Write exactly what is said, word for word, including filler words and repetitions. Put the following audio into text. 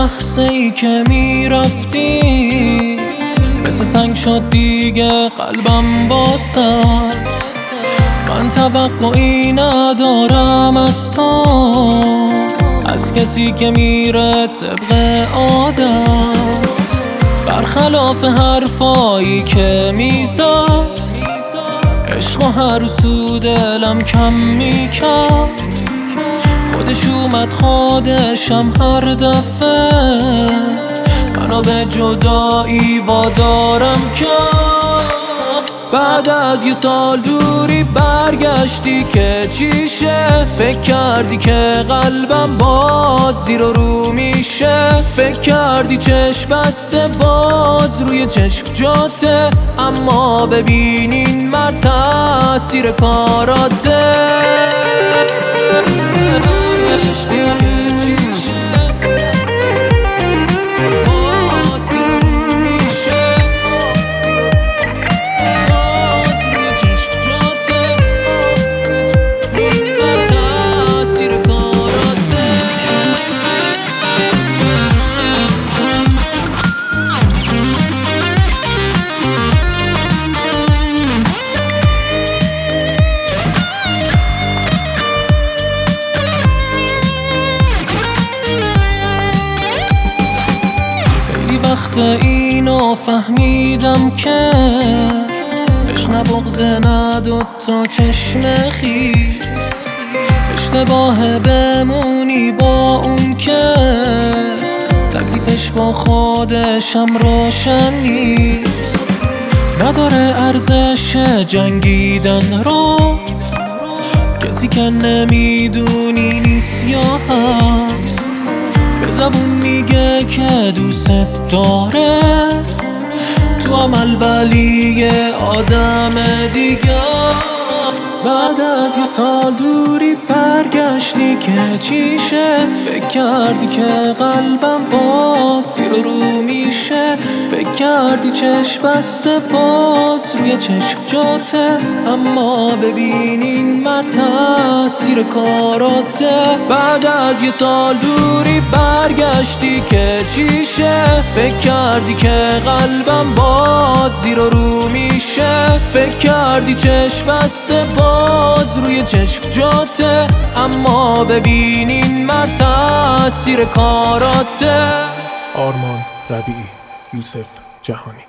لحظه ای که میرفتی مثل سنگ شد دیگه قلبم باست. من توقعی ندارم از تو، از کسی که میره طبق عادت، برخلاف حرفایی که میزد. عشق هر روز تو دلم کم میکرد، خودش اومد خودشم هر دفعه منو به جدایی وادارم کرد. بعد از یه سال دوری برگشتی که چیشه، فکر کردی که قلبم باز زیر و رو میشه، فکر کردی چشم بسته باز روی چشم جاته، اما ببینین مرد تاثیر کاراته. برگشتی که چیشه وقت اینو فهمیدم که عشق نه بغض نه دوتا چشم خیس، اشتباه بمونی با اون که تکلیفش با خودشم روشن نیست. نداره ارزش جنگیدن رو کسی که نمیدونی نیست یا هست. به زبون میگه که دوست داره، تو عمل ولی یه آدم دیگه. بعد از یه سال دوری برگشتی که چیشه، فکر کردی که قلبم باز زیر رو میشه، فکر کردی چشم بسته باز روی چشم جاته، اما ببینین من تاثیر کاراته. بعد از یه سال دوری برگشتی که چیشه، فکر کردی که قلبم باز زیر رو میشه، فکر کردی چشم بسته باز روی چشم جاته، اما ببینین مرد تاثیر کاراته. آرمان ربیعی، یوسف جهانی.